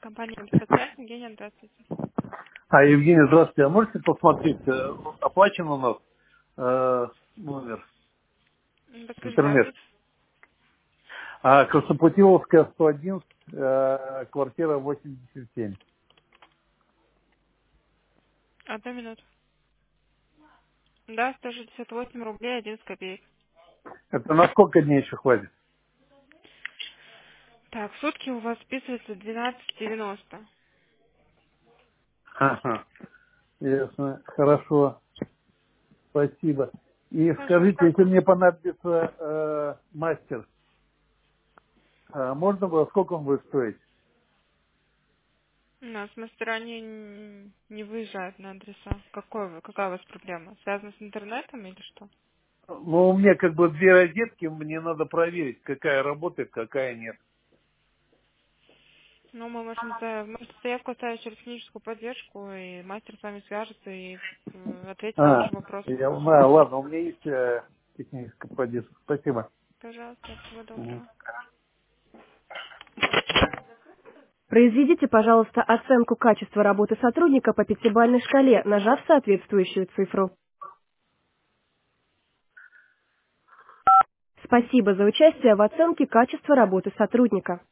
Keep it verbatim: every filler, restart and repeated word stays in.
Компания «Спецсвязь», Евгения, здравствуйте. А, Евгений, здравствуйте. А можете посмотреть, э, оплачен у нас э, номер, М, Подскажите интернет? адрес. А, Краснопутиловская, сто одиннадцать, э, квартира восемьдесят семь. Одну минуту. Да, сто шестьдесят восемь рублей одиннадцать копеек. Это на сколько дней еще хватит? Так, в сутки у вас списывается двенадцать девяносто. Ага, ясно. Хорошо, спасибо. И Хорошо, скажите, как? если мне понадобится э, мастер, э, можно было, сколько он будет стоить? У нас мастера не, не выезжают на адреса. Какой вы, какая у вас проблема? Связана с интернетом или что? Ну, у меня как бы две розетки, мне надо проверить, какая работает, какая нет. Ну, мы можем за, можете заявку оставить через техническую поддержку, и мастер с вами свяжется и э, ответит на А, ваши вопросы. я знаю, ладно, у меня есть э, техническая поддержка. Спасибо. Пожалуйста, всего Мгм. доброго. Произведите, пожалуйста, оценку качества работы сотрудника по пятибалльной шкале, нажав соответствующую цифру. Спасибо за участие в оценке качества работы сотрудника.